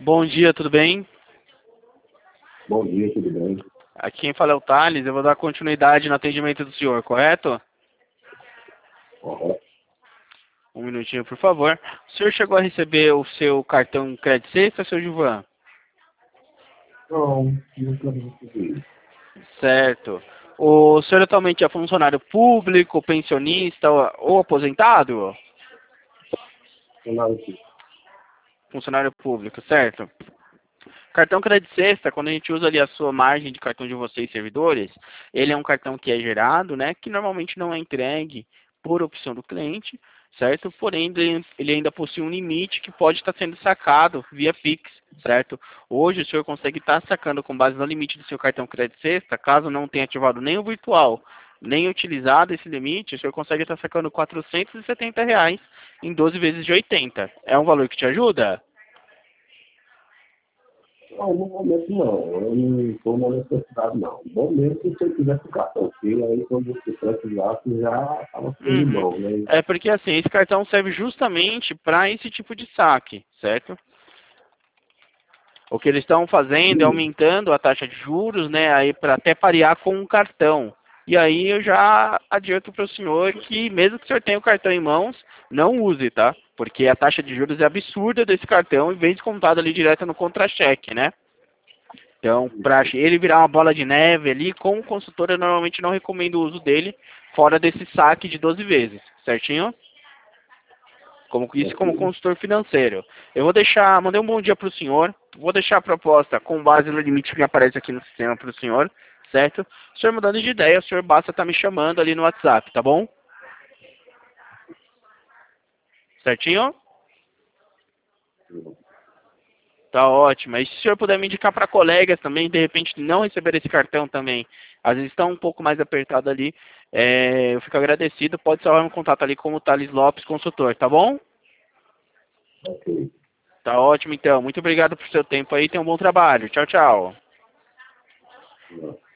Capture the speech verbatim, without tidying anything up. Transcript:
Bom dia, tudo bem? Bom dia, tudo bem? Aqui quem fala é o Thales, eu vou dar continuidade no atendimento do senhor, correto? Correto. Um minutinho, por favor. O senhor chegou a receber o seu cartão Crédito Sexta, seu Gilvan? Não, nunca recebi. Certo. O senhor atualmente é funcionário público, pensionista ou, ou aposentado? Funcionário aqui. Funcionário público, certo. Cartão Crédito Sexta, quando a gente usa ali a sua margem de cartão de vocês servidores, ele é um cartão que é gerado, né, que normalmente não é entregue por opção do cliente, certo? Porém, ele, ele ainda possui um limite que pode estar sendo sacado via Pix, certo? Hoje o senhor consegue estar sacando com base no limite do seu cartão Crédito Sexta, caso não tenha ativado nem o virtual, nem utilizado esse limite, o senhor consegue estar sacando quatrocentos e setenta reais em doze vezes de oitenta. É um valor que te ajuda? Não, no momento não. Eu não estou na necessidade, não. No momento, se eu tivesse o cartão, porque aí quando você precisasse já estava tudo de Uhum. mão, né? É porque assim, esse cartão serve justamente para esse tipo de saque, certo? O que eles estão fazendo é E, aumentando a taxa de juros, né, aí para até parear com um cartão. E aí eu já adianto para o senhor que mesmo que o senhor tenha o cartão em mãos, não use, tá? Porque a taxa de juros é absurda desse cartão e vem descontado ali direto no contra-cheque, né? Então, para ele virar uma bola de neve ali, como consultor, eu normalmente não recomendo o uso dele fora desse saque de doze vezes, certinho? Como, isso como ok. consultor financeiro. Eu vou deixar, mandei um bom dia para o senhor, vou deixar a proposta com base no limite que aparece aqui no sistema para o senhor, certo? O senhor mudando de ideia, o senhor basta estar me chamando ali no WhatsApp, tá bom? Certinho? Tá ótimo. E se o senhor puder me indicar para colegas também, de repente não receber esse cartão também, às vezes estão um pouco mais apertado ali, é, eu fico agradecido. Pode salvar meu contato ali como Thales Lopes, consultor, tá bom? Ok. Tá ótimo então. Muito obrigado por seu tempo aí. Tenha um bom trabalho. Tchau, tchau. Não.